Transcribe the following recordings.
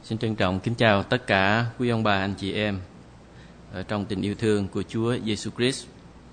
Xin trân trọng kính chào tất cả quý ông bà anh chị em ở trong tình yêu thương của Chúa Giêsu Christ.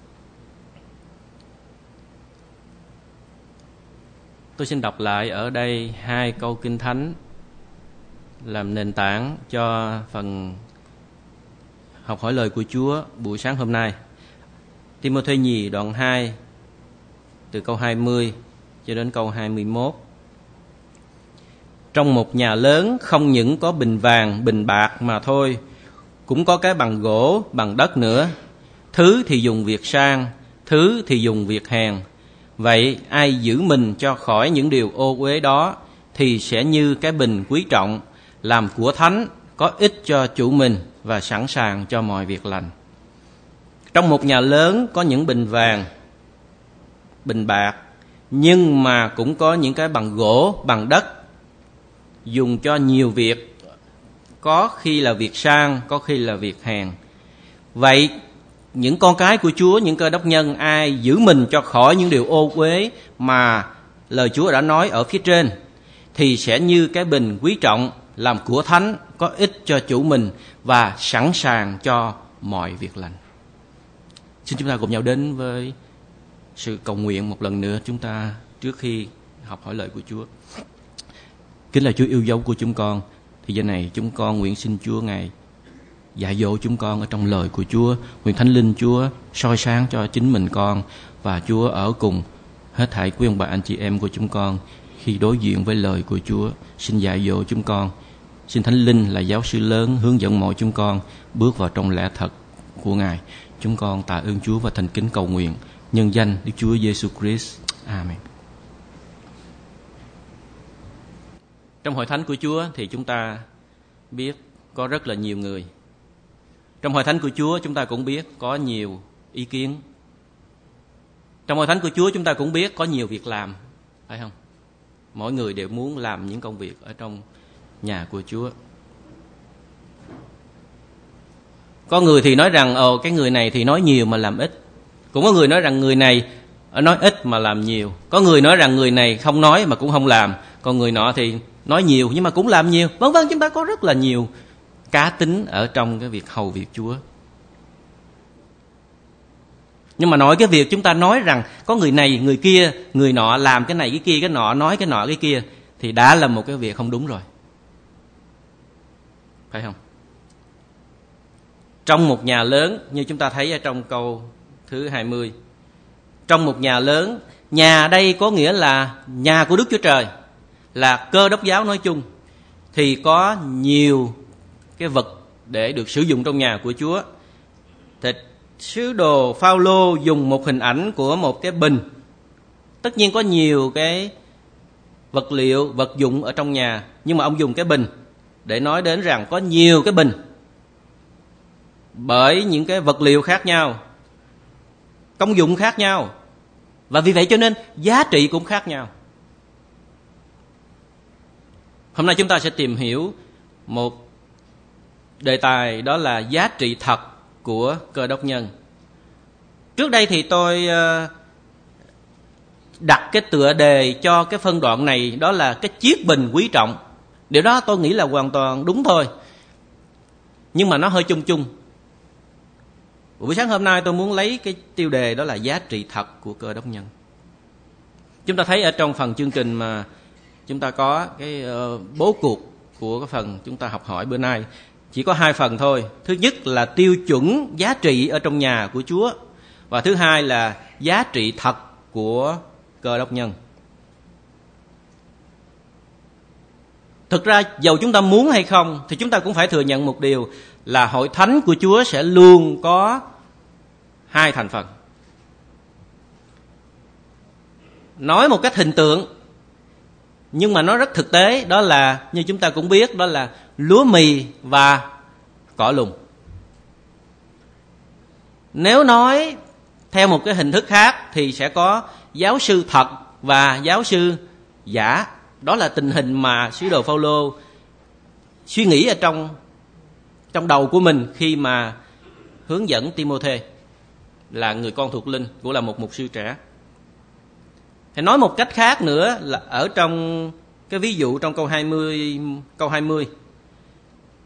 Tôi xin đọc lại ở đây 2 câu Kinh Thánh làm nền tảng cho phần học hỏi lời của Chúa buổi sáng hôm nay. Ti-mô-thê nhì đoạn 2 từ câu 20 cho đến câu 21. Trong một nhà lớn không những có bình vàng, bình bạc mà thôi, cũng có cái bằng gỗ, bằng đất nữa. Thứ thì dùng việc sang, thứ thì dùng việc hèn. Vậy ai giữ mình cho khỏi những điều ô uế đó thì sẽ như cái bình quý trọng, làm của thánh, có ích cho chủ mình và sẵn sàng cho mọi việc lành. Trong một nhà lớn có những bình vàng, bình bạc, nhưng mà cũng có những cái bằng gỗ, bằng đất, dùng cho nhiều việc, có khi là việc sang, có khi là việc hèn. Vậy những con cái của Chúa, những Cơ Đốc nhân, ai giữ mình cho khỏi những điều ô uế mà lời Chúa đã nói ở phía trên, thì sẽ như cái bình quý trọng, làm của thánh, có ích cho chủ mình và sẵn sàng cho mọi việc lành. Xin chúng ta cùng nhau đến với sự cầu nguyện một lần nữa chúng ta trước khi học hỏi lời của Chúa. Kính là Chúa yêu dấu của chúng con, thì giờ này chúng con nguyện xin Chúa Ngài dạy dỗ chúng con ở trong lời của Chúa. Nguyện Thánh Linh Chúa soi sáng cho chính mình con, và Chúa ở cùng hết thảy quý ông bà anh chị em của chúng con khi đối diện với lời của Chúa. Xin dạy dỗ chúng con. Xin Thánh Linh là giáo sư lớn hướng dẫn mọi chúng con bước vào trong lẽ thật của Ngài. Chúng con tạ ơn Chúa và thành kính cầu nguyện nhân danh Đức Chúa Giêsu Christ. Amen. Trong hội thánh của Chúa thì chúng ta biết có rất là nhiều người. Trong hội thánh của Chúa chúng ta cũng biết có nhiều ý kiến. Trong hội thánh của Chúa chúng ta cũng biết có nhiều việc làm, phải không? Mỗi người đều muốn làm những công việc ở trong nhà của Chúa. Có người thì nói rằng cái người này thì nói nhiều mà làm ít. Cũng có người nói rằng người này nói ít mà làm nhiều. Có người nói rằng người này không nói mà cũng không làm. Còn người nọ thì nói nhiều nhưng mà cũng làm nhiều. Vân vân, chúng ta có rất là nhiều cá tính ở trong cái việc hầu việc Chúa. Nhưng mà nói cái việc chúng ta nói rằng có người này, người kia, người nọ làm cái này cái kia, cái nọ nói cái nọ cái kia, thì đã là một cái việc không đúng rồi. Phải không? Trong một nhà lớn, như chúng ta thấy ở trong câu thứ 20, trong một nhà lớn, nhà đây có nghĩa là nhà của Đức Chúa Trời, là Cơ Đốc giáo nói chung, thì có nhiều cái vật để được sử dụng trong nhà của Chúa. Thì sứ đồ Phao-lô dùng một hình ảnh của một cái bình. Tất nhiên có nhiều cái vật liệu, vật dụng ở trong nhà, nhưng mà ông dùng cái bình để nói đến rằng có nhiều cái bình bởi những cái vật liệu khác nhau, công dụng khác nhau, và vì vậy cho nên giá trị cũng khác nhau. Hôm nay chúng ta sẽ tìm hiểu một đề tài, đó là giá trị thật của Cơ Đốc nhân. Trước đây thì tôi đặt cái tựa đề cho cái phân đoạn này, đó là cái chiếc bình quý trọng. Điều đó tôi nghĩ là hoàn toàn đúng thôi, nhưng mà nó hơi chung chung. Buổi sáng hôm nay tôi muốn lấy cái tiêu đề đó là giá trị thật của Cơ Đốc nhân. Chúng ta thấy ở trong phần chương trình mà chúng ta có cái bố cục của cái phần chúng ta học hỏi bữa nay, chỉ có 2 phần thôi. Thứ nhất là tiêu chuẩn giá trị ở trong nhà của Chúa, và thứ hai là giá trị thật của Cơ Đốc nhân. Thực ra dầu chúng ta muốn hay không thì chúng ta cũng phải thừa nhận một điều là hội thánh của Chúa sẽ luôn có 2 thành phần. Nói một cách hình tượng nhưng mà nó rất thực tế, đó là như chúng ta cũng biết, đó là lúa mì và cỏ lùng. Nếu nói theo một cái hình thức khác thì sẽ có giáo sư thật và giáo sư giả. Đó là tình hình mà sứ đồ Phao-lô suy nghĩ ở trong đầu của mình khi mà hướng dẫn Ti-mô-thê, là người con thuộc linh, cũng là một mục sư trẻ. Thì nói một cách khác nữa là ở trong cái ví dụ trong câu 20,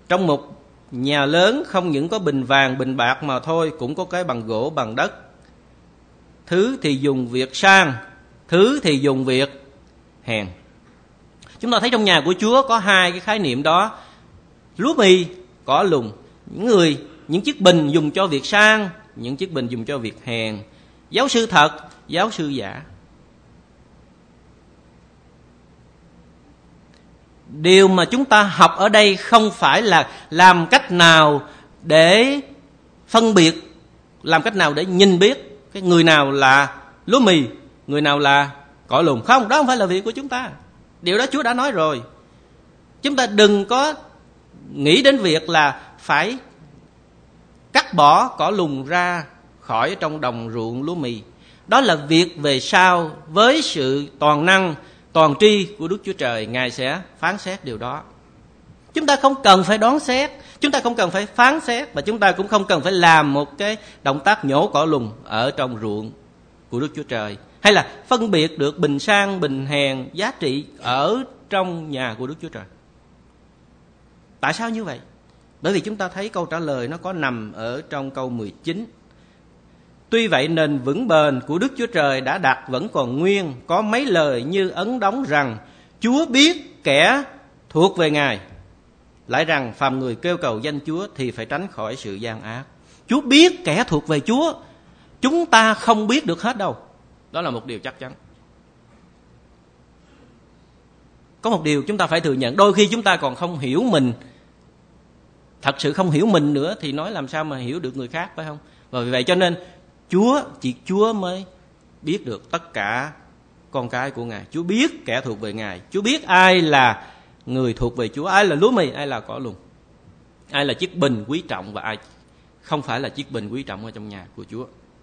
Trong một nhà lớn không những có bình vàng, bình bạc mà thôi, cũng có cái bằng gỗ, bằng đất. Thứ thì dùng việc sang, thứ thì dùng việc hèn. Chúng ta thấy trong nhà của Chúa có hai cái khái niệm đó. Lúa mì, cỏ lùn. Những chiếc bình dùng cho việc sang, những chiếc bình dùng cho việc hèn. Giáo sư thật, giáo sư giả. Điều mà chúng ta học ở đây không phải là làm cách nào để phân biệt, làm cách nào để nhìn biết cái người nào là lúa mì, người nào là cỏ lùn. Không, đó không phải là việc của chúng ta. Điều đó Chúa đã nói rồi. Chúng ta đừng có nghĩ đến việc là phải cắt bỏ cỏ lùn ra khỏi trong đồng ruộng lúa mì. Đó là việc về sau, với sự toàn năng, toàn tri của Đức Chúa Trời, Ngài sẽ phán xét điều đó. Chúng ta không cần phải đoán xét, chúng ta không cần phải phán xét, và chúng ta cũng không cần phải làm một cái động tác nhổ cỏ lùn ở trong ruộng của Đức Chúa Trời, hay là phân biệt được bình sang, bình hèn, giá trị ở trong nhà của Đức Chúa Trời. Tại sao như vậy? Bởi vì chúng ta thấy câu trả lời nó có nằm ở trong câu 19. Tuy vậy nền vững bền của Đức Chúa Trời đã đặt vẫn còn nguyên, có mấy lời như ấn đóng rằng Chúa biết kẻ thuộc về Ngài, lại rằng phàm người kêu cầu danh Chúa thì phải tránh khỏi sự gian ác. Chúa biết kẻ thuộc về Chúa, chúng ta không biết được hết đâu. Đó là một điều chắc chắn. Có một điều chúng ta phải thừa nhận, đôi khi chúng ta còn không hiểu mình, thật sự không hiểu mình nữa thì nói làm sao mà hiểu được người khác, phải không? Và vì vậy cho nên chỉ Chúa mới biết được tất cả con cái của Ngài. Chúa biết kẻ thuộc về Ngài. Chúa biết ai là người thuộc về Chúa, ai là lúa mì, ai là cỏ lùn, ai là chiếc bình quý trọng và ai không phải là chiếc bình quý trọng ở trong nhà của Chúa.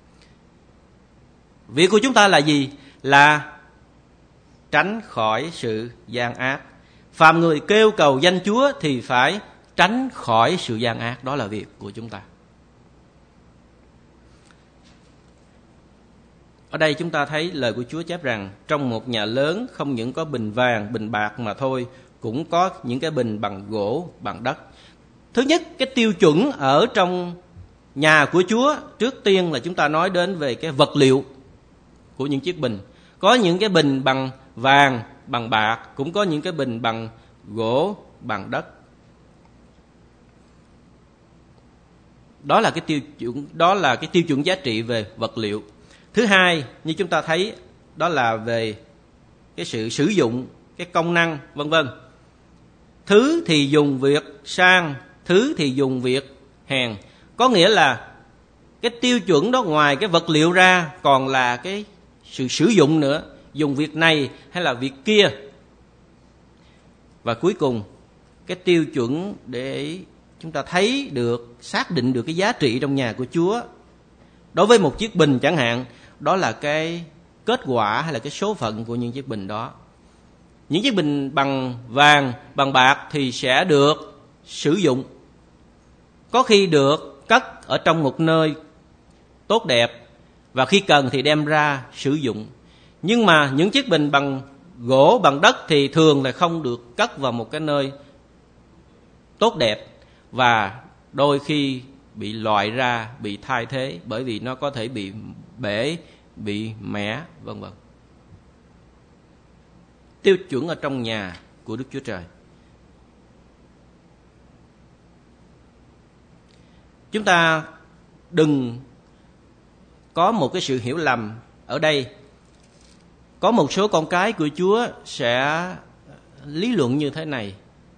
Việc của chúng ta là gì? Là tránh khỏi sự gian ác. Phàm người kêu cầu danh Chúa thì phải tránh khỏi sự gian ác. Đó là việc của chúng ta. Ở đây chúng ta thấy lời của Chúa chép rằng trong một nhà lớn không những có bình vàng, bình bạc mà thôi, cũng có những cái bình bằng gỗ, bằng đất. Thứ nhất, cái tiêu chuẩn ở trong nhà của Chúa, trước tiên là chúng ta nói đến về cái vật liệu của những chiếc bình. Có những cái bình bằng vàng, bằng bạc, cũng có những cái bình bằng gỗ, bằng đất. Đó là cái tiêu chuẩn giá trị về vật liệu. Thứ hai, như chúng ta thấy, đó là về cái sự sử dụng, cái công năng, vân vân. Thứ thì dùng việc sang, thứ thì dùng việc hèn. Có nghĩa là cái tiêu chuẩn đó ngoài cái vật liệu ra còn là cái sự sử dụng nữa, dùng việc này hay là việc kia. Và cuối cùng, cái tiêu chuẩn để chúng ta thấy được, xác định được cái giá trị trong nhà của Chúa đối với một chiếc bình chẳng hạn, đó là cái kết quả hay là cái số phận của những chiếc bình đó. Những chiếc bình bằng vàng, bằng bạc thì sẽ được sử dụng, có khi được cất ở trong một nơi tốt đẹp, và khi cần thì đem ra sử dụng. Nhưng mà những chiếc bình bằng gỗ, bằng đất thì thường là không được cất vào một cái nơi tốt đẹp, và đôi khi bị loại ra, bị thay thế, bởi vì nó có thể bị bể, bị mẻ, vân vân. Tiêu chuẩn ở trong nhà của Đức Chúa Trời. Chúng ta đừng có một cái sự hiểu lầm ở đây. Có một số con cái của Chúa sẽ lý luận như thế này: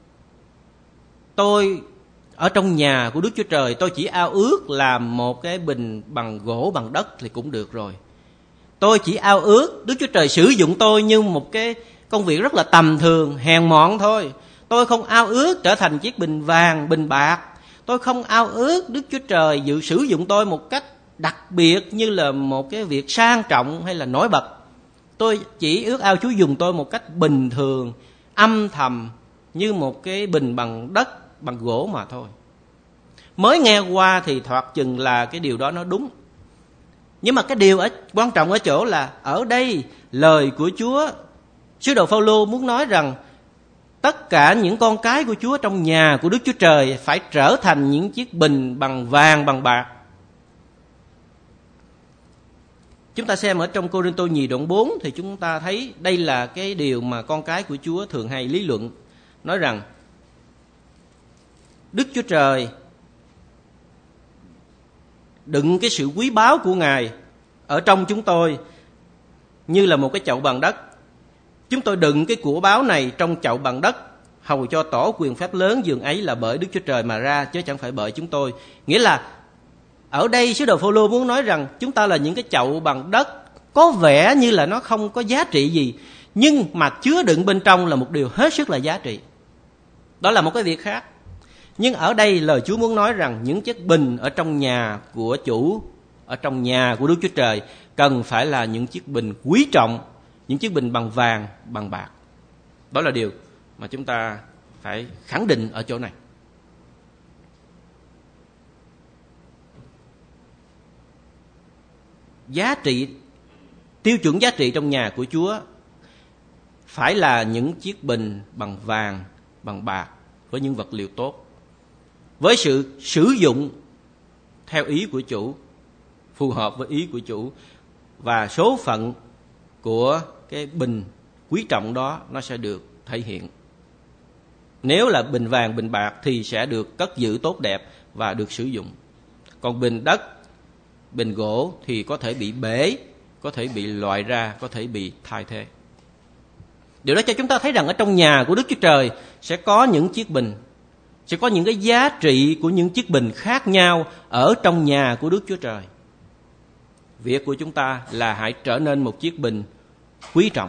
tôi ở trong nhà của Đức Chúa Trời, tôi chỉ ao ước làm một cái bình bằng gỗ, bằng đất thì cũng được rồi. Tôi chỉ ao ước Đức Chúa Trời sử dụng tôi như một cái công việc rất là tầm thường, hèn mọn thôi. Tôi không ao ước trở thành chiếc bình vàng, bình bạc. Tôi không ao ước Đức Chúa Trời sử dụng tôi một cách đặc biệt như là một cái việc sang trọng hay là nổi bật. Tôi chỉ ước ao Chúa dùng tôi một cách bình thường, âm thầm, như một cái bình bằng đất, bằng gỗ mà thôi. Mới nghe qua thì thoạt chừng là cái điều đó nó đúng. Nhưng mà cái điều quan trọng ở chỗ là ở đây lời của Chúa, sứ đồ Phaolô muốn nói rằng tất cả những con cái của Chúa trong nhà của Đức Chúa Trời phải trở thành những chiếc bình bằng vàng bằng bạc. Chúng ta xem ở trong Cô-rinh-tô nhì đoạn 4 thì chúng ta thấy đây là cái điều mà con cái của Chúa thường hay lý luận, nói rằng Đức Chúa Trời đựng cái sự quý báu của Ngài ở trong chúng tôi như là một cái chậu bằng đất. Chúng tôi đựng cái của báu này trong chậu bằng đất, hầu cho tỏ quyền phép lớn dường ấy là bởi Đức Chúa Trời mà ra, chứ chẳng phải bởi chúng tôi. Nghĩa là ở đây sứ đồ Phô-lô muốn nói rằng chúng ta là những cái chậu bằng đất có vẻ như là nó không có giá trị gì, nhưng mà chứa đựng bên trong là một điều hết sức là giá trị. Đó là một cái việc khác. Nhưng ở đây lời Chúa muốn nói rằng những chiếc bình ở trong nhà của chủ, ở trong nhà của Đức Chúa Trời cần phải là những chiếc bình quý trọng, những chiếc bình bằng vàng, bằng bạc. Đó là điều mà chúng ta phải khẳng định ở chỗ này. Giá trị, tiêu chuẩn giá trị trong nhà của Chúa phải là những chiếc bình bằng vàng, bằng bạc, với những vật liệu tốt, với sự sử dụng theo ý của chủ, phù hợp với ý của chủ, và số phận của cái bình quý trọng đó nó sẽ được thể hiện. Nếu là bình vàng, bình bạc thì sẽ được cất giữ tốt đẹp và được sử dụng. Còn bình đất, bình gỗ thì có thể bị bể, có thể bị loại ra, có thể bị thay thế. Điều đó cho chúng ta thấy rằng ở trong nhà của Đức Chúa Trời sẽ có những chiếc bình, sẽ có những cái giá trị của những chiếc bình khác nhau ở trong nhà của Đức Chúa Trời. Việc của chúng ta là hãy trở nên một chiếc bình quý trọng.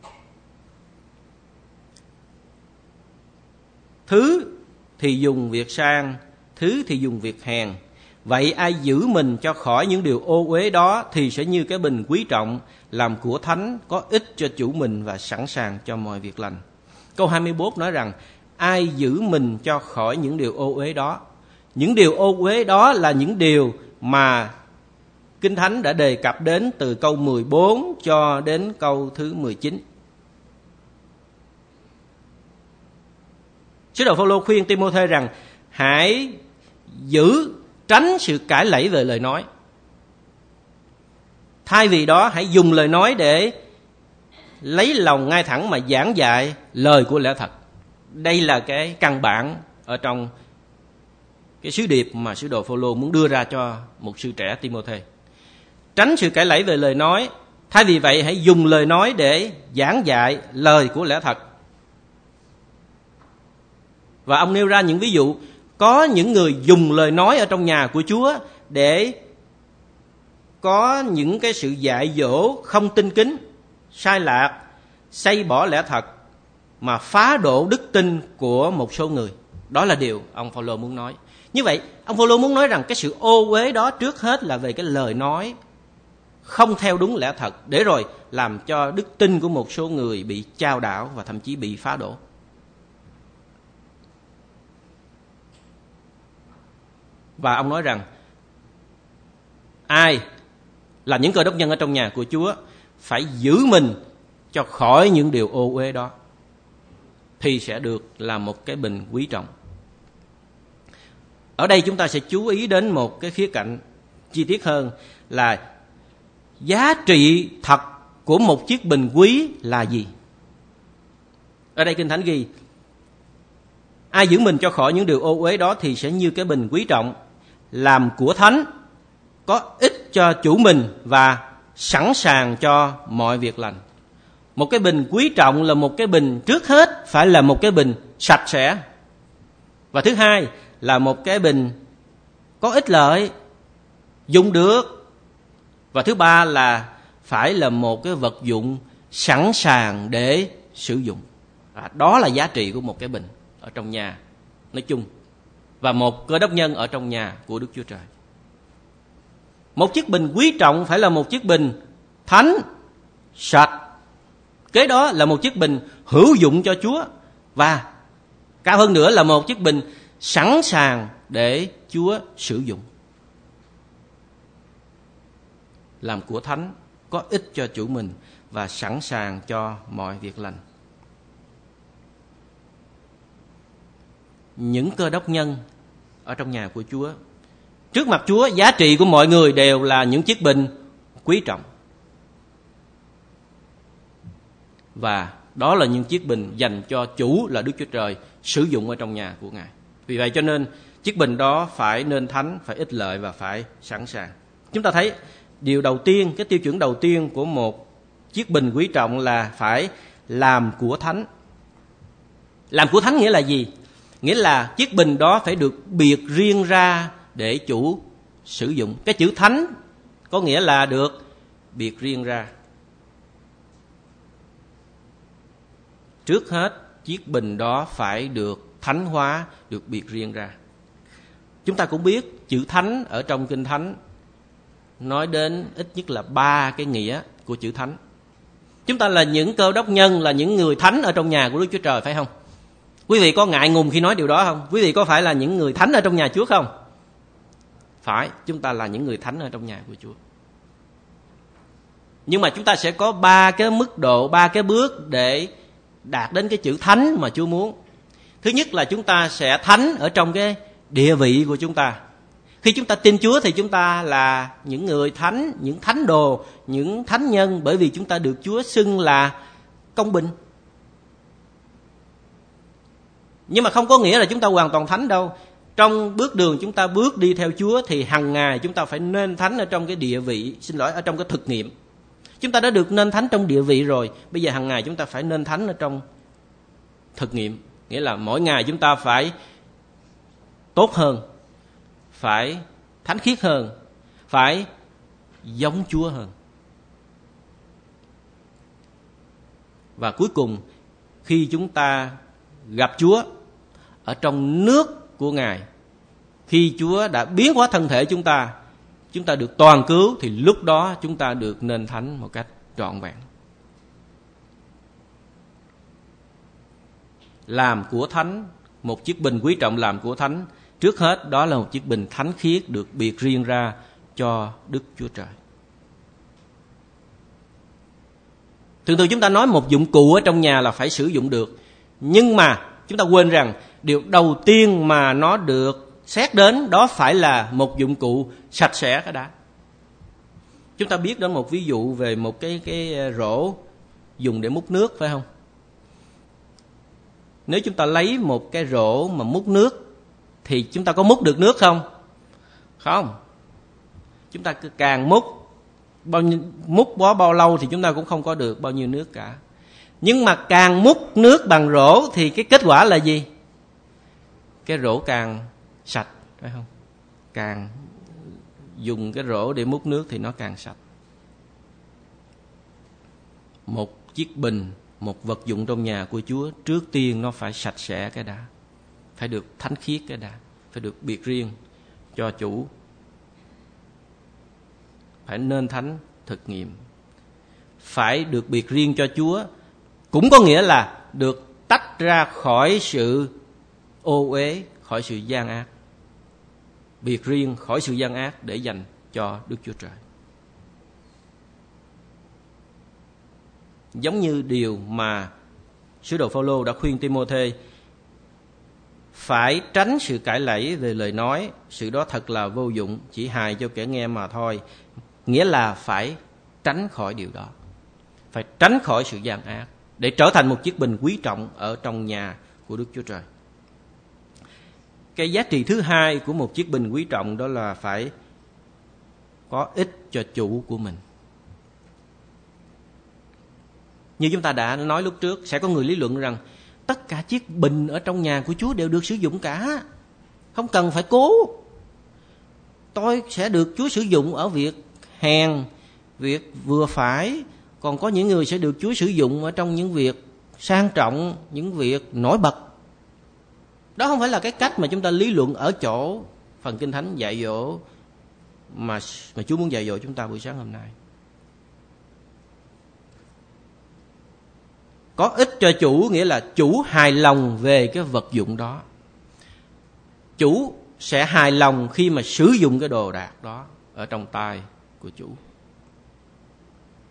Thứ thì dùng việc sang, thứ thì dùng việc hèn. Vậy ai giữ mình cho khỏi những điều ô uế đó thì sẽ như cái bình quý trọng, làm của thánh, có ích cho chủ mình và sẵn sàng cho mọi việc lành. Câu 21 nói rằng ai giữ mình cho khỏi những điều ô uế đó. Những điều ô uế đó là những điều mà Kinh Thánh đã đề cập đến từ câu 14 cho đến câu thứ 19. Sứ đồ Phô-lô khuyên Ti-mô-thê rằng hãy tránh sự cãi lẫy về lời nói. Thay vì đó hãy dùng lời nói để lấy lòng ngay thẳng mà giảng dạy lời của lẽ thật. Đây là cái căn bản ở trong cái sứ điệp mà sứ đồ Phô-lô muốn đưa ra cho một sư trẻ Ti-mô-thê. Tránh sự cãi lẫy về lời nói. Thay vì vậy hãy dùng lời nói để giảng dạy lời của lẽ thật. Và ông nêu ra những ví dụ. Có những người dùng lời nói ở trong nhà của Chúa để có những cái sự dạy dỗ không tinh kính, sai lạc, xây bỏ lẽ thật mà phá đổ đức tin của một số người. Đó là điều ông Phô-lô muốn nói. Như vậy, ông Phô-lô muốn nói rằng cái sự ô uế đó trước hết là về cái lời nói không theo đúng lẽ thật, để rồi làm cho đức tin của một số người bị chao đảo và thậm chí bị phá đổ. Và ông nói rằng ai là những cơ đốc nhân ở trong nhà của Chúa phải giữ mình cho khỏi những điều ô uế đó thì sẽ được là một cái bình quý trọng. Ở đây chúng ta sẽ chú ý đến một cái khía cạnh chi tiết hơn là giá trị thật của một chiếc bình quý là gì. Ở đây Kinh Thánh ghi ai giữ mình cho khỏi những điều ô uế đó thì sẽ như cái bình quý trọng, làm của thánh, có ích cho chủ mình và sẵn sàng cho mọi việc lành. Một cái bình quý trọng là một cái bình trước hết phải là một cái bình sạch sẽ. Và thứ hai là một cái bình có ích lợi, dùng được. Và thứ ba là phải là một cái vật dụng sẵn sàng để sử dụng. Đó là giá trị của một cái bình ở trong nhà nói chung, và một cơ đốc nhân ở trong nhà của Đức Chúa Trời. Một chiếc bình quý trọng phải là một chiếc bình thánh, sạch. Kế đó là một chiếc bình hữu dụng cho Chúa, và cao hơn nữa là một chiếc bình sẵn sàng để Chúa sử dụng. Làm của thánh, có ích cho chủ mình và sẵn sàng cho mọi việc lành. những cơ đốc nhân ở trong nhà của Chúa. Trước mặt Chúa, giá trị của mọi người đều là những chiếc bình quý trọng. Và đó là những chiếc bình dành cho chủ là Đức Chúa Trời sử dụng ở trong nhà của Ngài. Vì vậy cho nên chiếc bình đó phải nên thánh, phải ích lợi và phải sẵn sàng. Chúng ta thấy điều đầu tiên, cái tiêu chuẩn đầu tiên của một chiếc bình quý trọng là phải làm của thánh. Làm của thánh nghĩa là gì? Nghĩa là chiếc bình đó phải được biệt riêng ra để chủ sử dụng. Cái chữ thánh có nghĩa là được biệt riêng ra. Trước hết, chiếc bình đó phải được thánh hóa, được biệt riêng ra. Chúng ta cũng biết chữ thánh ở trong Kinh Thánh nói đến ít nhất là 3 cái nghĩa của chữ thánh. Chúng ta là những cơ đốc nhân, là những người thánh ở trong nhà của Đức Chúa Trời, phải không? Quý vị có ngại ngùng khi nói điều đó không? Quý vị có phải là những người thánh ở trong nhà Chúa không? Phải, chúng ta là những người thánh ở trong nhà của Chúa. Nhưng mà chúng ta sẽ có 3 cái mức độ, 3 cái bước để đạt đến cái chữ thánh mà Chúa muốn. Thứ nhất là chúng ta sẽ thánh ở trong cái địa vị của chúng ta. Khi chúng ta tin Chúa thì chúng ta là những người thánh, những thánh đồ, những thánh nhân, bởi vì chúng ta được Chúa xưng là công bình. Nhưng mà không có nghĩa là chúng ta hoàn toàn thánh đâu. Trong bước đường chúng ta bước đi theo Chúa thì hằng ngày chúng ta phải nên thánh ở trong cái địa vị, ở trong cái thực nghiệm. Chúng ta đã được nên thánh trong địa vị rồi, bây giờ hằng ngày chúng ta phải nên thánh ở trong thực nghiệm. Nghĩa là mỗi ngày chúng ta phải tốt hơn, phải thánh khiết hơn, phải giống Chúa hơn. Và cuối cùng, khi chúng ta gặp Chúa ở trong nước của Ngài, khi Chúa đã biến hóa thân thể chúng ta được toàn cứu, thì lúc đó chúng ta được nên thánh một cách trọn vẹn. Làm của thánh, một chiếc bình quý trọng làm của thánh, trước hết đó là một chiếc bình thánh khiết được biệt riêng ra cho Đức Chúa Trời. Thường thường chúng ta nói một dụng cụ ở trong nhà là phải sử dụng được, nhưng mà chúng ta quên rằng điều đầu tiên mà nó được xét đến đó phải là một dụng cụ sạch sẽ cái đã. Chúng ta biết đến một ví dụ về một cái rổ dùng để múc nước, phải không? Nếu chúng ta lấy một cái rổ mà múc nước thì chúng ta có múc được nước không? Không. Chúng ta cứ càng múc bao lâu thì chúng ta cũng không có được bao nhiêu nước cả. Nhưng mà càng múc nước bằng rổ thì cái kết quả là gì? Cái rổ càng sạch, phải không? Càng dùng cái rổ để múc nước thì nó càng sạch. Một chiếc bình, một vật dụng trong nhà của Chúa, trước tiên nó phải sạch sẽ cái đã, phải được thánh khiết cái đã, phải được biệt riêng cho chủ, phải nên thánh thực nghiệm, phải được biệt riêng cho Chúa, cũng có nghĩa là được tách ra khỏi sự ô uế, khỏi sự gian ác, biệt riêng khỏi sự gian ác để dành cho Đức Chúa Trời. Giống như điều mà sứ đồ Phao-lô đã khuyên Ti-mô-thê, phải tránh sự cãi lẫy về lời nói, sự đó thật là vô dụng, chỉ hại cho kẻ nghe mà thôi. Nghĩa là phải tránh khỏi điều đó, phải tránh khỏi sự gian ác để trở thành một chiếc bình quý trọng ở trong nhà của Đức Chúa Trời. Cái giá trị thứ hai của một chiếc bình quý trọng đó là phải có ích cho chủ của mình. Như chúng ta đã nói lúc trước, sẽ có người lý luận rằng tất cả chiếc bình ở trong nhà của Chúa đều được sử dụng cả, không cần phải cố. Tôi sẽ được Chúa sử dụng ở việc hèn, việc vừa phải, còn có những người sẽ được Chúa sử dụng ở trong những việc sang trọng, những việc nổi bật. Đó không phải là cái cách mà chúng ta lý luận ở chỗ phần Kinh Thánh dạy dỗ mà Chúa muốn dạy dỗ chúng ta buổi sáng hôm nay. Có ích cho chủ nghĩa là chủ hài lòng về cái vật dụng đó. Chủ sẽ hài lòng khi mà sử dụng cái đồ đạc đó ở trong tay của chủ.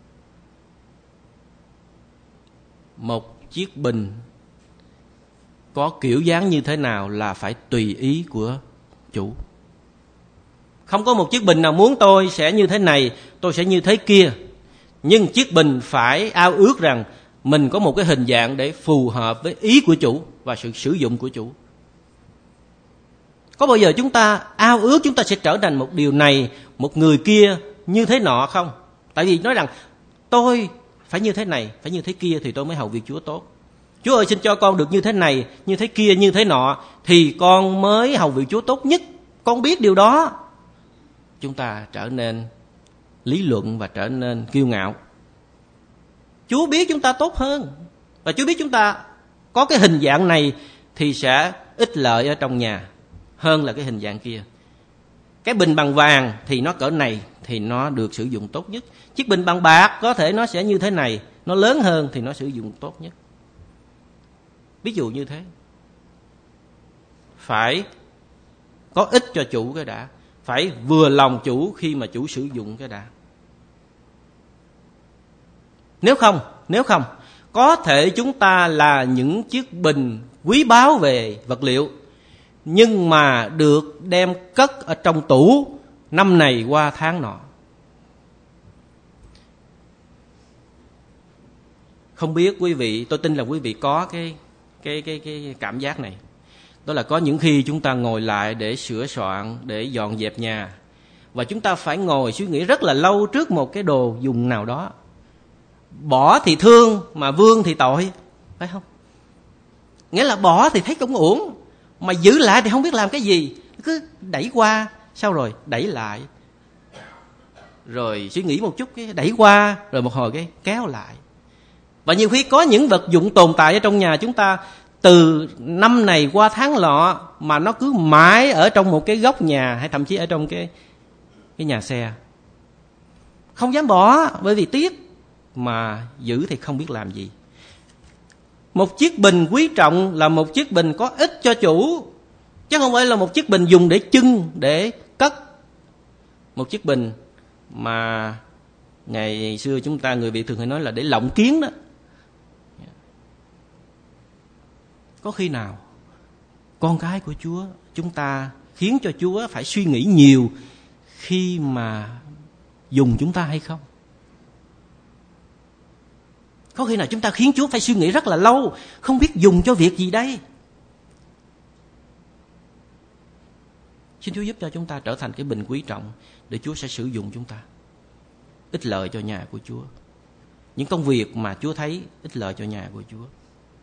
Một chiếc bình có kiểu dáng như thế nào là phải tùy ý của chủ. Không có một chiếc bình nào muốn tôi sẽ như thế này, tôi sẽ như thế kia. Nhưng chiếc bình phải ao ước rằng mình có một cái hình dạng để phù hợp với ý của chủ và sự sử dụng của chủ. Có bao giờ chúng ta ao ước chúng ta sẽ trở thành một điều này, một người kia như thế nọ không? Tại vì nói rằng tôi phải như thế này, phải như thế kia thì tôi mới hầu việc Chúa tốt. Chúa ơi, xin cho con được như thế này, như thế kia, như thế nọ thì con mới hầu việc Chúa tốt nhất. Con biết điều đó. Chúng ta trở nên lý luận và trở nên kiêu ngạo. Chúa biết chúng ta tốt hơn. Và Chúa biết chúng ta có cái hình dạng này thì sẽ ích lợi ở trong nhà hơn là cái hình dạng kia. Cái bình bằng vàng thì nó cỡ này thì nó được sử dụng tốt nhất. Chiếc bình bằng bạc có thể nó sẽ như thế này, nó lớn hơn thì nó sử dụng tốt nhất. Ví dụ như thế. Phải có ích cho chủ cái đã. Phải vừa lòng chủ khi mà chủ sử dụng cái đã. Nếu không, có thể chúng ta là những chiếc bình quý báu về vật liệu, nhưng mà được đem cất ở trong tủ năm này qua tháng nọ. Không biết quý vị, tôi tin là quý vị có cái cảm giác này. Đó là có những khi chúng ta ngồi lại để sửa soạn, để dọn dẹp nhà, và chúng ta phải ngồi suy nghĩ rất là lâu trước một cái đồ dùng nào đó. Bỏ thì thương mà vương thì tội, phải không? Nghĩa là bỏ thì thấy cũng uổng, mà giữ lại thì không biết làm cái gì, cứ đẩy qua, sau rồi đẩy lại, rồi suy nghĩ một chút cái đẩy qua, rồi một hồi cái kéo lại. Và nhiều khi có những vật dụng tồn tại ở trong nhà chúng ta từ năm này qua tháng lọ mà nó cứ mãi ở trong một cái góc nhà, hay thậm chí ở trong cái nhà xe. Không dám bỏ bởi vì tiếc, mà giữ thì không biết làm gì. Một chiếc bình quý trọng là một chiếc bình có ích cho chủ, chứ không phải là một chiếc bình dùng để trưng, để cất. Một chiếc bình mà ngày xưa chúng ta người Việt thường hay nói là để lộng kiến đó. Có khi nào con cái của Chúa chúng ta khiến cho Chúa phải suy nghĩ nhiều khi mà dùng chúng ta hay không? Có khi nào chúng ta khiến Chúa phải suy nghĩ rất là lâu, không biết dùng cho việc gì đây? Xin Chúa giúp cho chúng ta trở thành cái bình quý trọng để Chúa sẽ sử dụng chúng ta, ích lợi cho nhà của Chúa. Những công việc mà Chúa thấy ích lợi cho nhà của Chúa.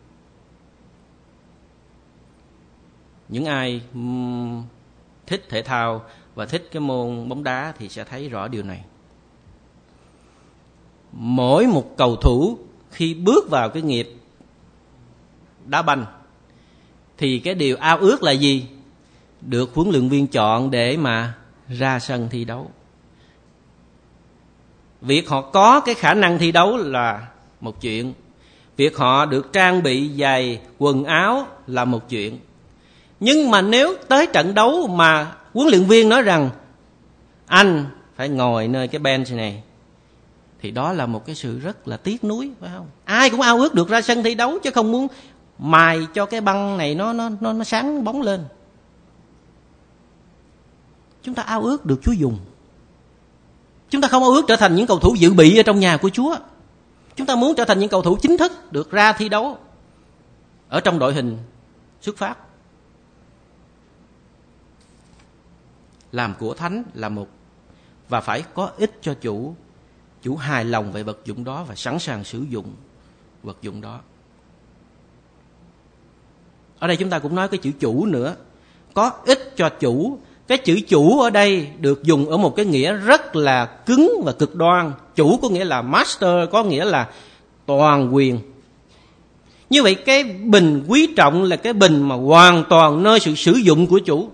Những ai thích thể thao và thích cái môn bóng đá thì sẽ thấy rõ điều này. Mỗi một cầu thủ khi bước vào cái nghiệp đá banh thì cái điều ao ước là gì? Được huấn luyện viên chọn để mà ra sân thi đấu. Việc họ có cái khả năng thi đấu là một chuyện, việc họ được trang bị giày, quần áo là một chuyện. Nhưng mà nếu tới trận đấu mà huấn luyện viên nói rằng anh phải ngồi nơi cái bench này, thì đó là một cái sự rất là tiếc nuối, phải không? Ai cũng ao ước được ra sân thi đấu, chứ không muốn mài cho cái băng này nó sáng bóng lên. Chúng ta ao ước được Chúa dùng. Chúng ta không ao ước trở thành những cầu thủ dự bị ở trong nhà của Chúa. Chúng ta muốn trở thành những cầu thủ chính thức được ra thi đấu ở trong đội hình xuất phát. Làm của thánh là một, và phải có ích cho chủ. Chủ hài lòng về vật dụng đó và sẵn sàng sử dụng vật dụng đó. Ở đây chúng ta cũng nói cái chữ chủ nữa. Có ích cho chủ. Cái chữ chủ ở đây được dùng ở một cái nghĩa rất là cứng và cực đoan. Chủ có nghĩa là master, có nghĩa là toàn quyền. Như vậy cái bình quý trọng là cái bình mà hoàn toàn nơi sự sử dụng của chủ.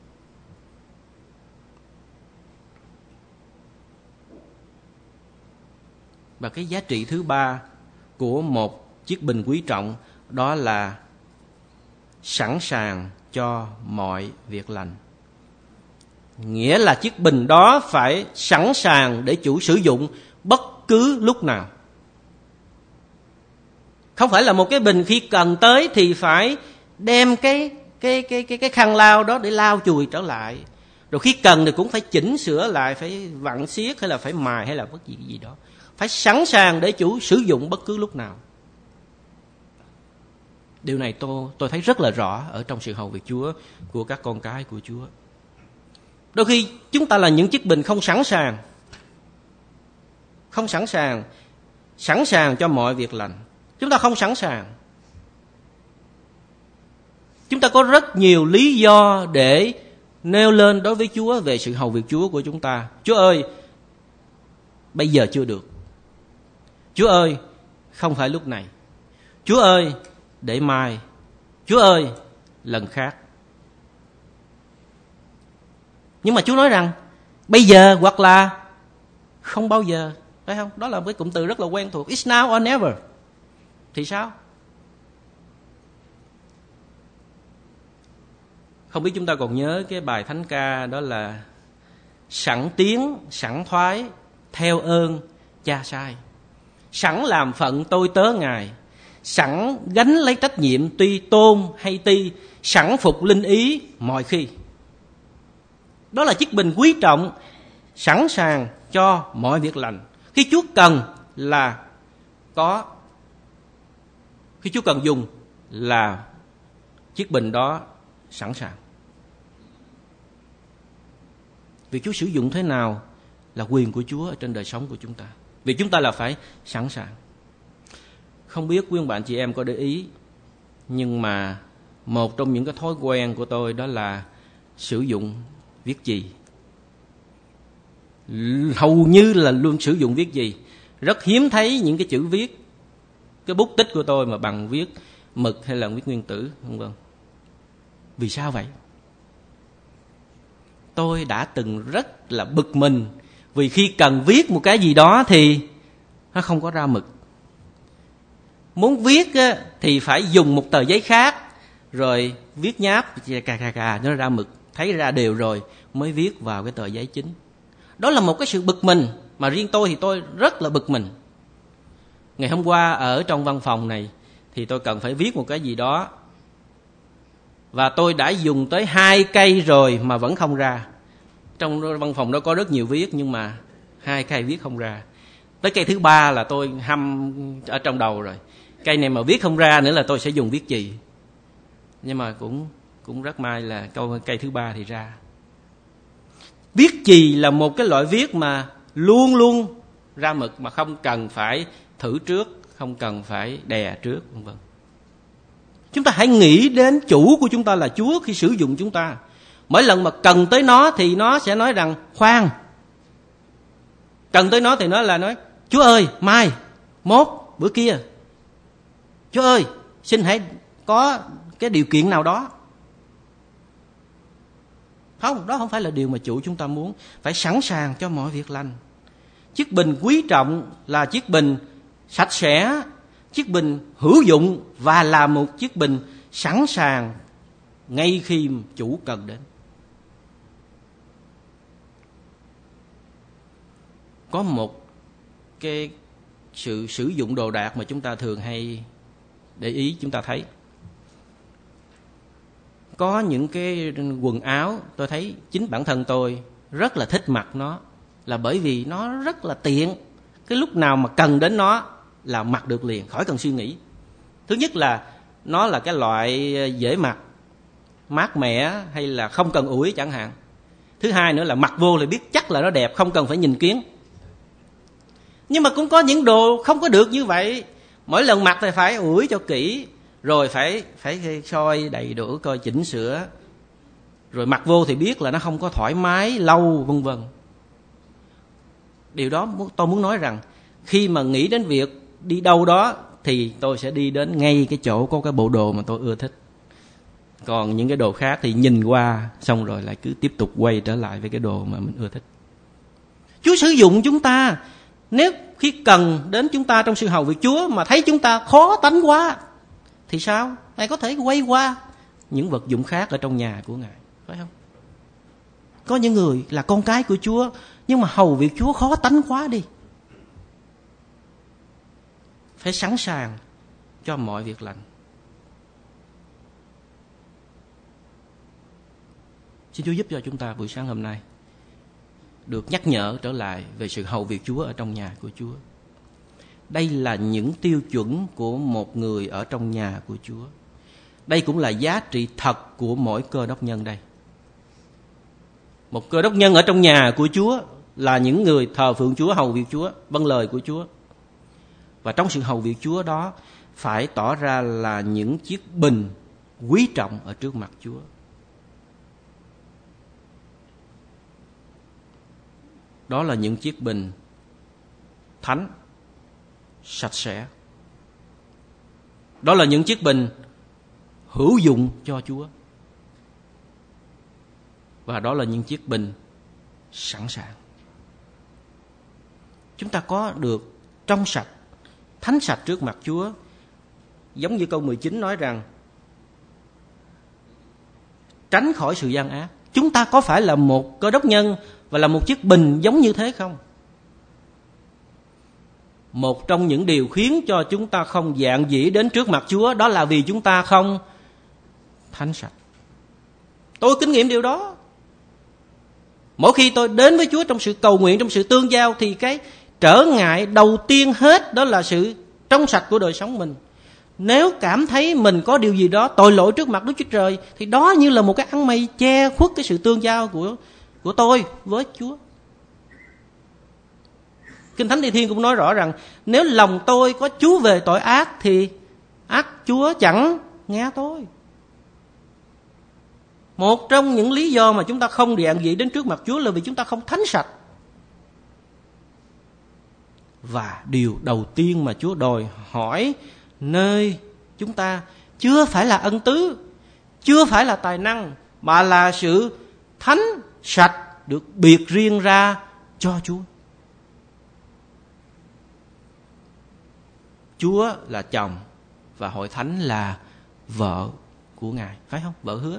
Và cái giá trị thứ ba của một chiếc bình quý trọng đó là sẵn sàng cho mọi việc lành. Nghĩa là chiếc bình đó phải sẵn sàng để chủ sử dụng bất cứ lúc nào. Không phải là một cái bình khi cần tới thì phải đem cái khăn lau đó để lau chùi trở lại. Rồi khi cần thì cũng phải chỉnh sửa lại, phải vặn xiết hay là phải mài hay là bất gì đó. Phải sẵn sàng để chủ sử dụng bất cứ lúc nào. Điều này tôi thấy rất là rõ ở trong sự hầu việc Chúa của các con cái của Chúa. Đôi khi chúng ta là những chiếc bình không sẵn sàng. Không sẵn sàng cho mọi việc lành. Chúng ta không sẵn sàng. Chúng ta có rất nhiều lý do để nêu lên đối với Chúa về sự hầu việc Chúa của chúng ta. Chúa ơi, bây giờ chưa được. Chúa ơi, không phải lúc này. Chúa ơi, để mai. Chúa ơi, lần khác. Nhưng mà Chúa nói rằng bây giờ hoặc là không bao giờ, phải không? Đó là một cái cụm từ rất là quen thuộc. It's now or never. Thì sao? Không biết chúng ta còn nhớ cái bài thánh ca đó là sẵn tiếng, sẵn thoái, theo ơn cha sai. Sẵn làm phận tôi tớ Ngài, sẵn gánh lấy trách nhiệm tuy tôn hay ti, sẵn phục linh ý mọi khi. Đó là chiếc bình quý trọng, sẵn sàng cho mọi việc lành. Khi Chúa cần là có, khi Chúa cần dùng là chiếc bình đó sẵn sàng. Việc Chúa sử dụng thế nào là quyền của Chúa ở trên đời sống của chúng ta. Vì chúng ta là phải sẵn sàng. Không biết quý ông bạn chị em có để ý, nhưng mà một trong những cái thói quen của tôi đó là sử dụng viết chì. Hầu như là luôn sử dụng viết chì. Rất hiếm thấy những cái chữ viết, cái bút tích của tôi mà bằng viết mực hay là viết nguyên tử, vân vân. Vì sao vậy? Tôi đã từng rất là bực mình vì khi cần viết một cái gì đó thì nó không có ra mực. Muốn viết thì phải dùng một tờ giấy khác, rồi viết nháp nó ra mực, thấy ra đều rồi mới viết vào cái tờ giấy chính. Đó là một cái sự bực mình mà riêng tôi thì tôi rất là bực mình. Ngày hôm qua ở trong văn phòng này thì tôi cần phải viết một cái gì đó, và tôi đã dùng tới 2 cây rồi mà vẫn không ra. Trong văn phòng đó có rất nhiều viết, nhưng mà 2 cây viết không ra. Tới cây thứ 3 là tôi hăm ở trong đầu rồi. Cây này mà viết không ra nữa là tôi sẽ dùng viết chì. Nhưng mà cũng rất may là cây thứ 3 thì ra. Viết chì là một cái loại viết mà luôn luôn ra mực, mà không cần phải thử trước, không cần phải đè trước, vân vân. Chúng ta hãy nghĩ đến chủ của chúng ta là Chúa khi sử dụng chúng ta. Mỗi lần mà cần tới nó thì nó sẽ nói rằng khoan. Cần tới nó thì nó là nói Chúa ơi, mai, mốt, bữa kia. Chúa ơi, xin hãy có cái điều kiện nào đó. Không, đó không phải là điều mà chủ chúng ta muốn. Phải sẵn sàng cho mọi việc lành. Chiếc bình quý trọng là chiếc bình sạch sẽ, chiếc bình hữu dụng, và là một chiếc bình sẵn sàng ngay khi chủ cần đến. Có một cái sự sử dụng đồ đạc mà chúng ta thường hay để ý, chúng ta thấy có những cái quần áo, tôi thấy chính bản thân tôi rất là thích mặc nó, là bởi vì nó rất là tiện. Cái lúc nào mà cần đến nó là mặc được liền, khỏi cần suy nghĩ. Thứ nhất là nó là cái loại dễ mặc, mát mẻ, hay là không cần ủi chẳng hạn. Thứ hai nữa là mặc vô là biết chắc là nó đẹp, không cần phải nhìn kiến. Nhưng mà cũng có những đồ không có được như vậy. Mỗi lần mặc thì phải ủi cho kỹ, rồi phải soi đầy đủ, coi chỉnh sửa, rồi mặc vô thì biết là nó không có thoải mái lâu, vân vân. Điều đó tôi muốn nói rằng khi mà nghĩ đến việc đi đâu đó thì tôi sẽ đi đến ngay cái chỗ có cái bộ đồ mà tôi ưa thích. Còn những cái đồ khác thì nhìn qua xong rồi lại cứ tiếp tục quay trở lại với cái đồ mà mình ưa thích. Chúa sử dụng chúng ta. Nếu khi cần đến chúng ta trong sự hầu việc Chúa mà thấy chúng ta khó tánh quá thì sao? Ngài có thể quay qua những vật dụng khác ở trong nhà của Ngài, phải không? Có những người là con cái của Chúa nhưng mà hầu việc Chúa khó tánh quá đi. Phải sẵn sàng cho mọi việc lành. Xin Chúa giúp cho chúng ta buổi sáng hôm nay được nhắc nhở trở lại về sự hầu việc Chúa ở trong nhà của Chúa. Đây là những tiêu chuẩn của một người ở trong nhà của Chúa. Đây cũng là giá trị thật của mỗi cơ đốc nhân đây. Một cơ đốc nhân ở trong nhà của Chúa là những người thờ phượng Chúa, hầu việc Chúa, vâng lời của Chúa. Và trong sự hầu việc Chúa đó phải tỏ ra là những chiếc bình quý trọng ở trước mặt Chúa. Đó là những chiếc bình thánh, sạch sẽ. Đó là những chiếc bình hữu dụng cho Chúa. Và đó là những chiếc bình sẵn sàng. Chúng ta có được trong sạch, thánh sạch trước mặt Chúa. Giống như câu 19 nói rằng tránh khỏi sự gian ác. Chúng ta có phải là một cơ đốc nhân và là một chiếc bình giống như thế không? Một trong những điều khiến cho chúng ta không dạn dĩ đến trước mặt Chúa đó là vì chúng ta không thánh sạch. Tôi kinh nghiệm điều đó. Mỗi khi tôi đến với Chúa trong sự cầu nguyện, trong sự tương giao thì cái trở ngại đầu tiên hết đó là sự trong sạch của đời sống mình. Nếu cảm thấy mình có điều gì đó tội lỗi trước mặt Đức Chúa Trời thì đó như là một cái áng mây che khuất cái sự tương giao của tôi với Chúa. Kinh Thánh Thi Thiên cũng nói rõ rằng nếu lòng tôi có chú về tội ác thì ắt Chúa chẳng nghe tôi. Một trong những lý do mà chúng ta không dạn dĩ đến trước mặt Chúa là vì chúng ta không thánh sạch. Và điều đầu tiên mà Chúa đòi hỏi nơi chúng ta chưa phải là ân tứ, chưa phải là tài năng, mà là sự thánh sạch được biệt riêng ra cho Chúa. Chúa là chồng và hội thánh là vợ của Ngài, phải không? Vợ hứa.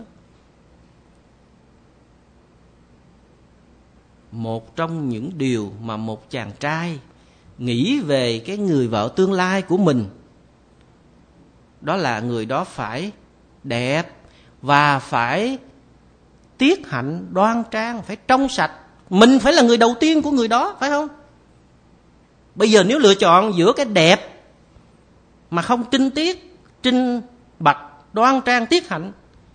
Một trong những điều mà một chàng trai nghĩ về cái người vợ tương lai của mình đó là người đó phải đẹp và phải tiết hạnh đoan trang, phải trong sạch. Mình phải là người đầu tiên của người đó, phải không? Bây giờ nếu lựa chọn giữa cái đẹp mà không trinh tiết, trinh bạch, đoan trang, tiết hạnh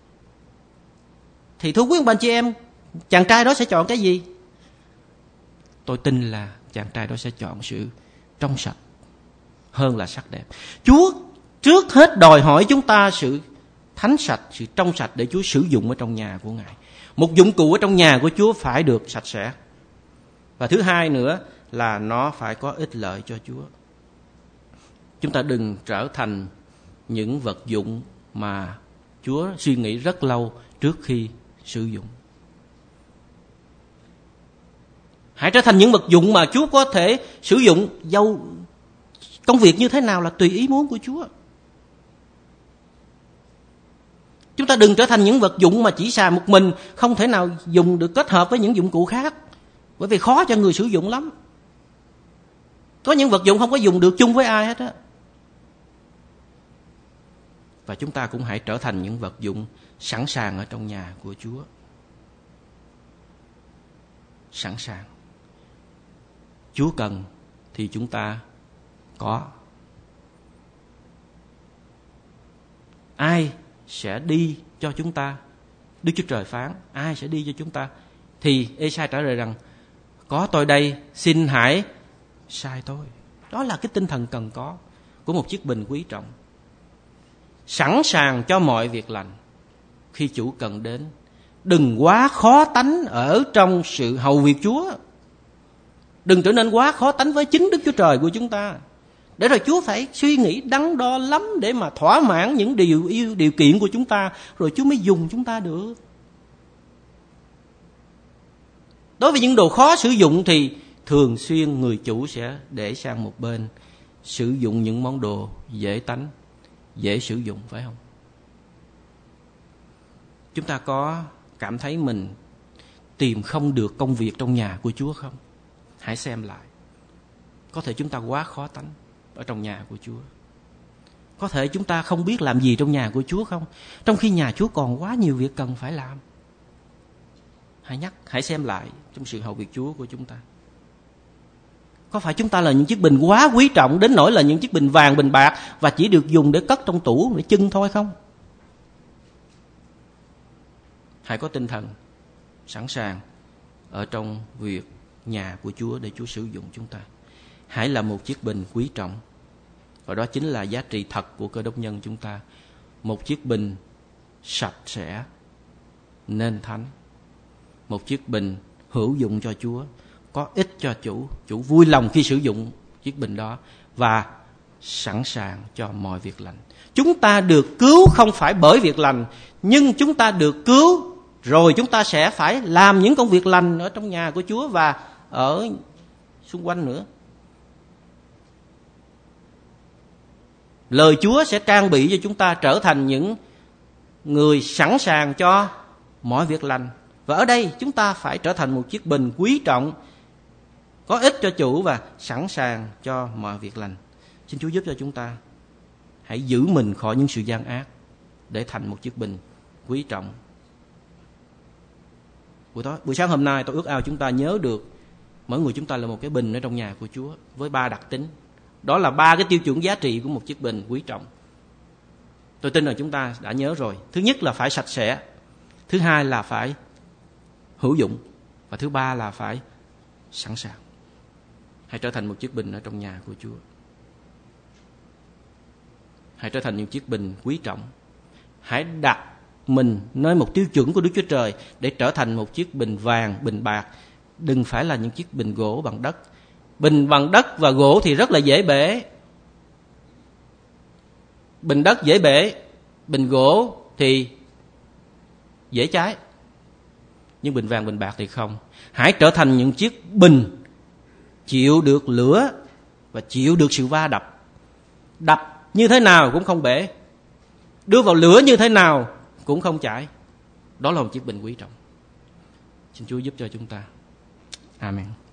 thì thưa quý ông bà chị em, chàng trai đó sẽ chọn cái gì? Tôi tin là chàng trai đó sẽ chọn sự trong sạch hơn là sắc đẹp. Chúa trước hết đòi hỏi chúng ta sự thánh sạch, sự trong sạch để Chúa sử dụng ở trong nhà của Ngài. Một dụng cụ ở trong nhà của Chúa phải được sạch sẽ. Và thứ hai nữa là nó phải có ích lợi cho Chúa. Chúng ta đừng trở thành những vật dụng mà Chúa suy nghĩ rất lâu trước khi sử dụng. Hãy trở thành những vật dụng mà Chúa có thể sử dụng, dầu công việc như thế nào là tùy ý muốn của Chúa. Chúng ta đừng trở thành những vật dụng mà chỉ xài một mình, không thể nào dùng được kết hợp với những dụng cụ khác, bởi vì khó cho người sử dụng lắm. Có những vật dụng không có dùng được chung với ai hết á. Và chúng ta cũng hãy trở thành những vật dụng sẵn sàng ở trong nhà của Chúa. Sẵn sàng. Chúa cần thì chúng ta có. Ai sẽ đi cho chúng ta? Đức Chúa Trời phán, ai sẽ đi cho chúng ta? Thì Ê-sai trả lời rằng, có tôi đây, xin hãy sai tôi. Đó là cái tinh thần cần có của một chiếc bình quý trọng. Sẵn sàng cho mọi việc lành khi chủ cần đến. Đừng quá khó tánh ở trong sự hầu việc Chúa. Đừng trở nên quá khó tánh với chính Đức Chúa Trời của chúng ta, để rồi Chúa phải suy nghĩ đắn đo lắm để mà thỏa mãn những điều kiện của chúng ta, rồi Chúa mới dùng chúng ta được. Đối với những đồ khó sử dụng thì thường xuyên người chủ sẽ để sang một bên, sử dụng những món đồ dễ tánh, dễ sử dụng, phải không? Chúng ta có cảm thấy mình tìm không được công việc trong nhà của Chúa không? Hãy xem lại. Có thể chúng ta quá khó tánh ở trong nhà của Chúa. Có thể chúng ta không biết làm gì trong nhà của Chúa không? Trong khi nhà Chúa còn quá nhiều việc cần phải làm. hãy xem lại trong sự hầu việc Chúa của chúng ta. Có phải chúng ta là những chiếc bình quá quý trọng đến nỗi là những chiếc bình vàng, bình bạc và chỉ được dùng để cất trong tủ để trưng thôi không? Hãy có tinh thần sẵn sàng ở trong việc nhà của Chúa để Chúa sử dụng chúng ta. Hãy là một chiếc bình quý trọng. Và đó chính là giá trị thật của Cơ Đốc nhân chúng ta. Một chiếc bình sạch sẽ nên thánh. Một chiếc bình hữu dụng cho Chúa, có ích cho chủ. Chủ vui lòng khi sử dụng chiếc bình đó và sẵn sàng cho mọi việc lành. Chúng ta được cứu không phải bởi việc lành, nhưng chúng ta được cứu rồi chúng ta sẽ phải làm những công việc lành ở trong nhà của Chúa và ở xung quanh nữa. Lời Chúa sẽ trang bị cho chúng ta trở thành những người sẵn sàng cho mọi việc lành. Và ở đây chúng ta phải trở thành một chiếc bình quý trọng, có ích cho chủ và sẵn sàng cho mọi việc lành. Xin Chúa giúp cho chúng ta hãy giữ mình khỏi những sự gian ác để thành một chiếc bình quý trọng. Buổi sáng hôm nay tôi ước ao chúng ta nhớ được mỗi người chúng ta là một cái bình ở trong nhà của Chúa với 3 đặc tính. Đó là 3 cái tiêu chuẩn giá trị của một chiếc bình quý trọng. Tôi tin là chúng ta đã nhớ rồi. Thứ nhất là phải sạch sẽ, thứ hai là phải hữu dụng, và thứ ba là phải sẵn sàng. Hãy trở thành một chiếc bình ở trong nhà của Chúa. Hãy trở thành những chiếc bình quý trọng. Hãy đặt mình nơi một tiêu chuẩn của Đức Chúa Trời để trở thành một chiếc bình vàng, bình bạc. Đừng phải là những chiếc bình gỗ bằng đất. Bình bằng đất và gỗ thì rất là dễ bể. Bình đất dễ bể, bình gỗ thì dễ cháy. Nhưng bình vàng, bình bạc thì không. Hãy trở thành những chiếc bình chịu được lửa và chịu được sự va đập. Đập như thế nào cũng không bể, đưa vào lửa như thế nào cũng không chảy. Đó là một chiếc bình quý trọng. Xin Chúa giúp cho chúng ta. Amen.